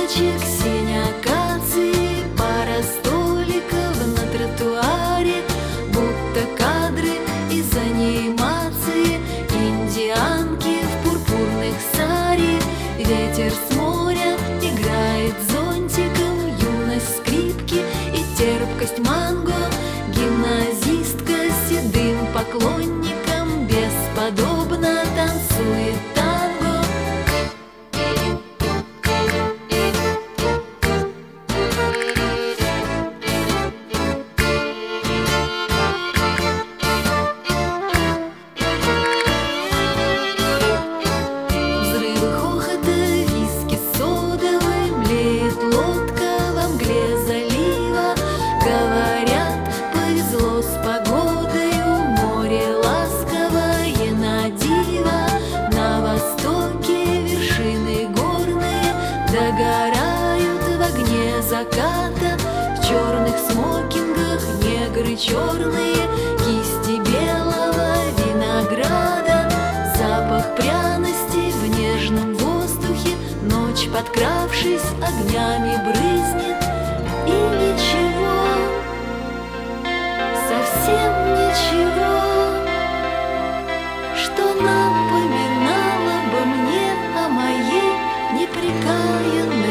цветочек, сень акации, пара столиков на тротуаре, будто кадры из анимации. Индианки в пурпурных сари, ветер с моря играет зонтиком, юность скрипки и терпкость манго. Гимназистка с седым поклонником бесподобно танцует танго. Взрывы хохота, виски содовый, млеет лодка во мгле залива. Говорят, повезло с погодою, море ласковое на диво. На востоке вершины горные догорают в огне заката. В черных смокингах негры черные, кисти белого винограда. Запах пряности в нежном воздухе, ночь, подкравшись, огнями брызнет. И ничего, совсем ничего, что напоминало бы мне о моей непрекаянной